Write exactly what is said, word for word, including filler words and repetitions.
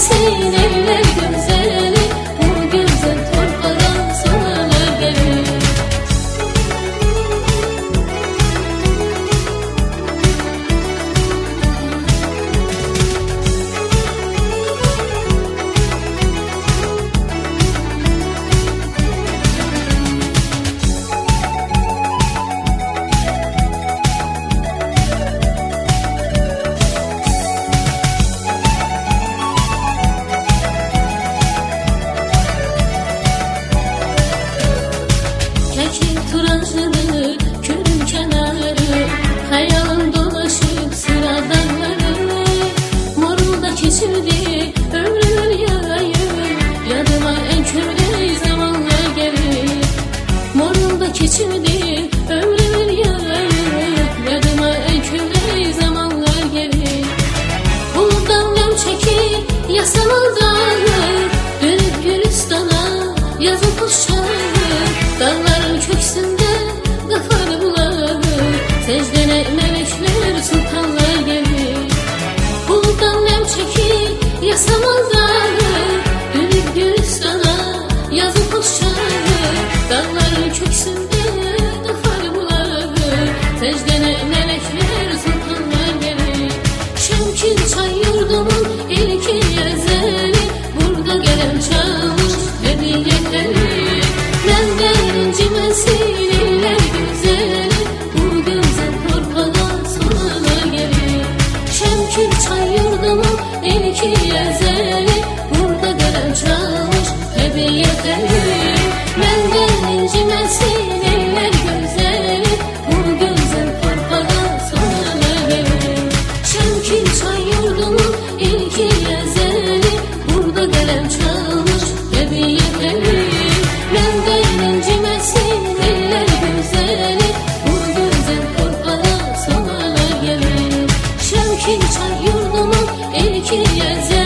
incimesin eller güzeli, bu güzel torpağa sonalar gelir. Kekik tıraşları, külün kenarı, hayalım dolaşıp sıradanları. Morunda keçirdi ömrümün yayı, yadıma en köylü zamanlar gelir. Morunda keçirdi ömrümün yayı, yadıma en köylü zamanlar gelir. Buluttan nem çekip yasamam dağı, dönüp Gülistan'a yazıp kuşağı. Dağların köksünde kafanı bulağı, secdene melekler sultanlar gelir. Buluttan nem çekip yasamam dağı, dönüp Gülistan'a yazıp kuşağı. Dağların köksünde kafanı bulağı, secdene melekler sultanlar gelir. Şemkin çay yurdumun ilki yazeli, burada gelen çalmış hediyeleri. Benden incimesin eller güzeli, bu güzel torpağa sonalar gelir. Şemkin çay yurdumun ilki yazeli, burada gelen çalmış hediyeleri. Benden incimesin eller güzeli, bu güzel torpağa sonalar gelir. Şemkin çay yurdumun ilki yazeli, burada gelen çalmış hediyeleri. Benden incimesin eller güzeli, bu güzel torpağa sonalar gelir. Şemkin çay yurdumun ilki yazeli.